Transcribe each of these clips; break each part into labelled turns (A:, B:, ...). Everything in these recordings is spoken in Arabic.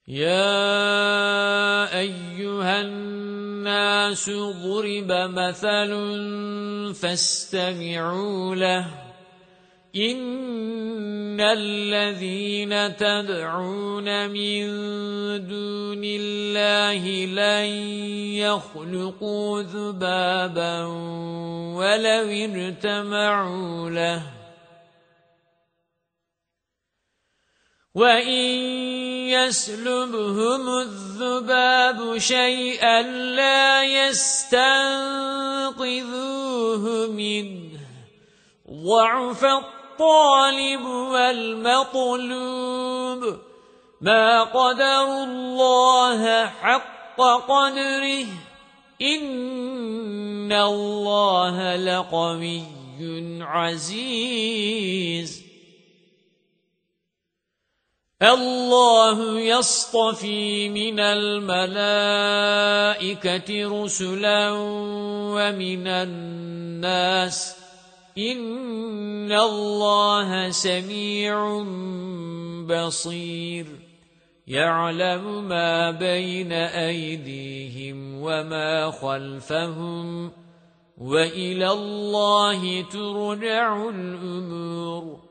A: يَا أَيُّهَا النَّاسُ ضُرِبَ مَثَلٌ فَاسْتَمِعُوا لَهُ إِنَّ الَّذِينَ تَدْعُونَ مِن دُونِ اللَّهِ لَن يَخْلُقُوا ذُبَابًا وَلَوِ اجْتَمَعُوا لَهُ وَإِن يَسْلُبْهُمُ الذُّبَابُ شَيْئًا لَّا يَسْتَنقِذُوهُ مِنْهُ ضَعْفَ الطَّالِبِ وَالْمَطْلُوبِ مَا قَدَرُوا اللَّهَ حَقَّ قَدْرِهِ إِنَّ اللَّهَ لَقَوِيٌّ عَزِيزٌ الله يصطفي من الملائكة رسلا ومن الناس إن الله سميع بصير يعلم ما بين أيديهم وما خلفهم وإلى الله ترجع الأمور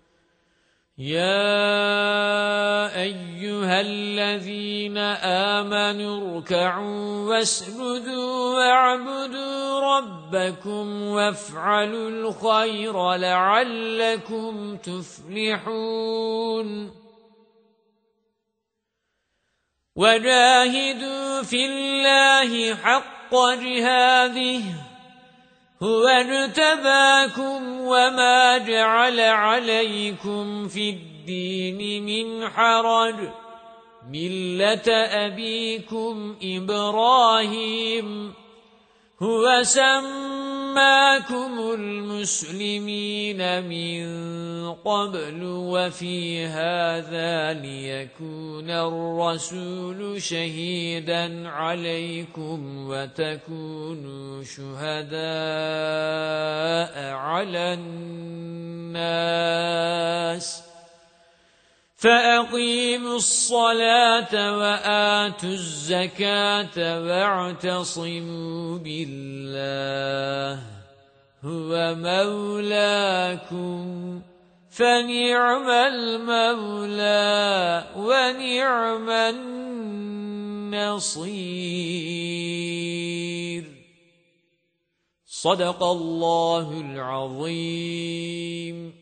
A: يا أيها الذين آمنوا اركعوا واسجدوا واعبدوا ربكم وافعلوا الخير لعلكم تفلحون وجاهدوا في الله حق جهاده هو اجتباكم وما جعل عليكم في الدين من حرج ملة أبيكم إبراهيم هو سماكم المسلمين من قبل وفي هذا ليكون الرسول شهيدا عليكم وتكونوا شهداء على الناس فأقيموا الصلاة وآتوا الزكاة واعتصموا بالله هو مولاكم فنعم المولى ونعم النصير صدق الله العظيم